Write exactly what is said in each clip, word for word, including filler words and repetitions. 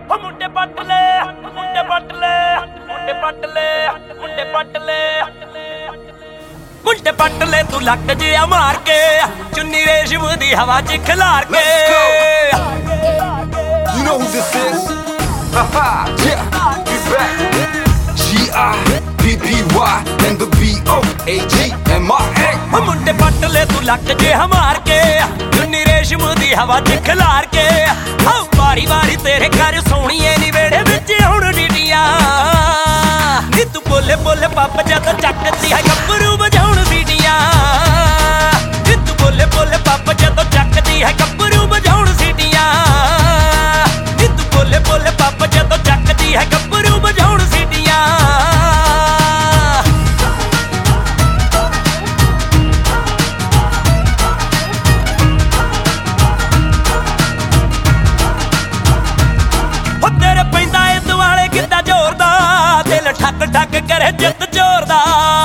ਮੁੰਡੇ ਪੱਟ ਲੈ ਮੁੰਡੇ ਪੱਟ ਲੈ ਮੁੰਡੇ ਪੱਟ ਲੈ ਮੁੰਡੇ ਪੱਟ ਲੈ ਮੁੰਡੇ ਪੱਟ ਲੈ ਤੂੰ ਲੱਕ ਜਿਹਾ ਮਾਰ ਕੇ ਚੁੰਨੀ ਰੇਸ਼ਮ ਦੀ ਹਵਾ ਚ ਖਿਲਾਰ ਕੇ You know who this is? Haha, yeah, we back. G I P P Y and the B O A G M I A. ਮੁੰਡੇ ਪੱਟ ਲੈ ਤੂੰ ਲੱਕ ਜਿਹਾ ਮਾਰ ਕੇ ਚੁੰਨੀ ਰੇਸ਼ਮ ਦੀ ਹਵਾ ਚ ਖਿਲਾਰ ਕੇ ਆਹ ਵਾਰੀ ਵਾਰੀ ਤੇਰੇ ਘਰ ਸੋਹਣੀਏ ਨੀ ਵੇੜੇ ਵਿੱਚ ਹੁਣ ਡਿੱਡੀਆਂ ਨੀ ਤੂੰ ਬੋਲੇ ਬੋਲੇ ਪੱਪ ਜਦੋਂ ਚੱਕਦੀ ਹੈ ਗੱਭਰੂ ਵਜਾਉਣ ਸੀਟੀਆਂ ਨੀ ਤੂੰ ਬੋਲੇ ਬੋਲੇ ਪੱਪ ਜਦੋਂ ਚੱਕਦੀ ਹੈ ਗੱਭਰੂ ਵਜਾਉਣ ਸੀਟੀਆਂ ਨੀ ਤੂੰ ਬੋਲੇ ਬੋਲੇ ਪੱਪ ਜਦੋਂ ਚੱਕਦੀ ਹੈ ਗੱਭਰੂ ਵਜਾਉਣ ਸੀਟੀਆਂ ਹੋ ਤੇਰੇ ਪੈਂਦਾ ਏ ਦੁਆਲੇ ਕਿੱਦਾਂ ਜ਼ੋਰ ਦਾ ਦਿਲ ਠੱਕ ਠੱਕ ਕਰੇ ਜਿੱਤ ਜ਼ੋਰ ਦਾ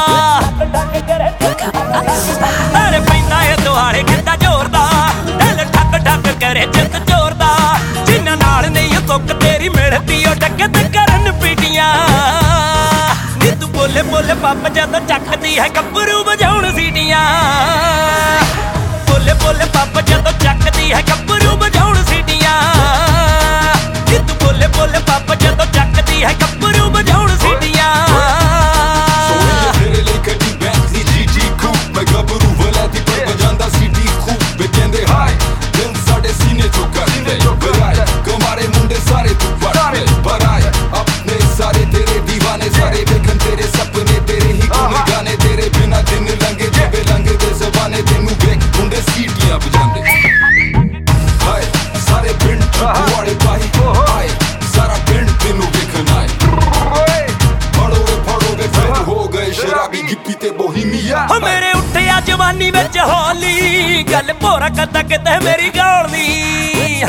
ਤੇਰੇ ਪੈਂਦਾ ਏ ਦੁਆਲੇ ਕਿੱਦਾਂ ਜ਼ੋਰ ਦਾ ਦਿਲ ਠੱਕ ਠੱਕ ਕਰੇ ਜਿੱਤ ਜ਼ੋਰ ਦਾ ਜਿੰਨਾਂ ਨਾਲ ਨਹੀਂ ਤੁੱਕ ਤੇਰੀ ਮਿਲਦੀ ਉਹ ਟੱਕੇ ਤੇ ਕਰਨ ਪੀਟੀਆਂ ਨੀ ਤੂੰ ਬੋਲੇ ਬੋਲੇ ਪੱਪ ਜਦੋਂ ਚੱਕਦੀ ਹੈ ਗੱਭਰੂ ਵਜਾਉਣ ਸੀਟੀਆਂ ਬੋਲੇ ਬੋਲੇ ਪੱਪ ਜਦੋਂ ਚੱਕਦੀ ਹੈ ਗੱਭਰੂ ਵਜਾਉਣ ਸੀਟੀਆਂ ਨੀ ਤੂੰ ਬੋਲੇ ਬੋਲੇ ਪੱਪ ਜਦੋਂ ਚੱਕਦੀ ਹੈ ਗੱਭਰੂ ਵਜਾਉਣ ਸੀਟੀਆਂ ਤੇਰੇ ਲਈ ਕੱਢੀ ਬੈਂਟਲੀ ਜੀ ਜੀ ਖੂਬ ਮੈਂ ਗੱਭਰੂ ਵਲਾਦੀ ਪਰ ਵਜਾਂਦਾ ਸੀਟੀ ਖੂਬ ਵੇ ਕਹਿੰਦੇ ਹਾਈ ਦਿਲ ਸਾਡੇ ਸੀਨੇ ਚੋਂ ਕਰਦੇ ਬਰਾਏ ਕਮਾਰੇ ਮੁੰਡੇ ਸਾਰੇ ਤੂੰ ਪੜਦੇ ਬਰਾਏ ਆਪਣੇ ਸਾਰੇ ਤੇਰੇ دیਵਾਨੇ ਸਾਰੇ ਵੇਖਣ ਤੇਰੇ ਸੁਪਨੇ ਤੇਰੇ ਹੀ ਗੁਣ ਗਾਣੇ ਤੇਰੇ ਬਿਨਾ ਦਿਨ ਲੰਘੇ ਜਿਵੇਂ ਲੰਘਦੇ ਜ਼ਬਾਨੇ ਤੈਨੂੰ ਵੇਖ ਮੁੰਡੇ ਸੀਟੀਆਂ ਵਜਾਉਂਦੇ ਹਾਏ ਸਾਰੇ ਪਿੰਡ ਚ ਵਾੜੇ ਪਾਈ ਹਾਏ ਸਾਰਾ ਪਿੰਡ ਤੈਨੂੰ ਵੇਖਣ ਆਏ ਫੜੋਗੇ ਫੜੋਗੇ ਫਿਰ ਹੋ ਗਏ ਸ਼ਰਾਬੀ ਗਿੱਪੀ ਤੇ ਬੋਹੀਮੀਆ ਹੋ ਮੇਰੇ ਉੱਠਿਆ ਜਵਾਨੀ ਵਿੱਚ ਹੋਲੀ ਗੱਲ ਭੋਰਾ ਕਰਦਾ ਕਿਤੇ ਮੇਰੀ ਗਾਉਣੀ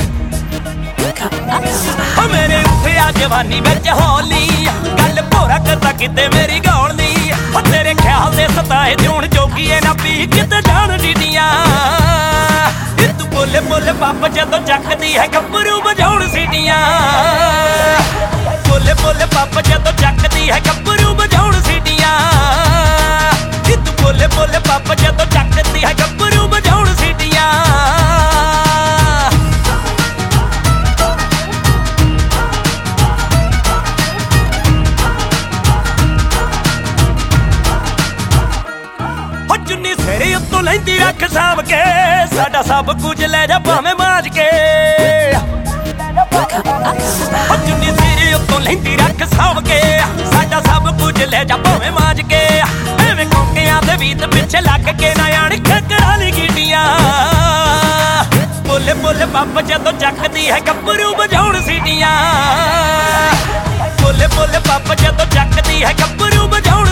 ਹੋ ਮੇਰੇ ਉੱਠਿਆ ਜਵਾਨੀ ਵਿੱਚ ਹੋਲੀ ਗੱਲ ਭੋਰਾ ਕਰਦਾ ਕਿਤੇ ਮੇਰੀ ਗਾਉਣੀ ਹੋ ਤੇਰੇ ਖਿਆਲ ਦੇ ਸਤਾਏ ਜੂਣ ਜੋਗੀਏ ਨਾ ਪੀ ਕਿਤੇ ਜਾਣ ਡੀਡੀਆਂ ਨੀ ਤੂੰ ਬੋਲੇ ਬੋਲੇ ਪੱਪ ਜਦੋਂ ਚੱਕਦੀ ਹੈ ਗੱਭਰੂ ਵਜਾਉਣ ਸੀਟੀਆਂ ਬੋਲੇ ਬੋਲੇ ਪੱਪ ਜਦੋਂ ਚੱਕਦੀ ਹੈ ਗੱਭਰੂ ਵਜਾਉਣ ਸੀਟੀਆਂ ਨੀ ਤੂੰ ਬੋਲੇ ਬੋਲੇ ਪੱਪ ਜਦੋਂ ਚੱਕਦੀ ਹੈ ਗੱਭਰੂ ਵਜਾਉਣ ਸੀਟੀਆਂ ਹੋ ਚੁੰਨੀ ਸਿਰੇ ਉੱਤੋਂ ਲੈਂਦੀ ਰੱਖ ਸਾਂਭ ਕੇ ਸਾਡਾ ਸਭ ਕੁਝ ਲੈ ਜਾ ਭਾਵੇਂ ਮਾਜ ਕੇ ਹੋ ਚੁੰਨੀ ਸਿਰੇ ਉੱਤੋਂ ਲੈਂਦੀ ਰੱਖ ਸਾਂਭ ਕੇ ਸਾਡਾ ਸਭ ਕੁਝ ਲੈ ਜਾ ਭਾਵੇਂ ਮਾਜ ਕੇ ਐਵੇਂ ਕੋਕਿਆਂ ਦੇ ਵੀਤ ਪਿੱਛੇ ਲੱਗ ਕੇ ਨਾ ਆਣ ਖਕੜਾ ਲਈ ਗੀਟੀਆਂ ਬੋਲੇ ਬੋਲੇ ਪੱਪ ਜਦੋਂ ਚੱਕਦੀ ਹੈ ਗੱਭਰੂ ਵਜਾਉਣ ਸੀਟੀਆਂ ਬੋਲੇ ਬੋਲੇ ਪੱਪ ਜਦੋਂ ਚੱਕਦੀ ਹੈ ਗੱਭਰੂ ਵਜਾਉਣ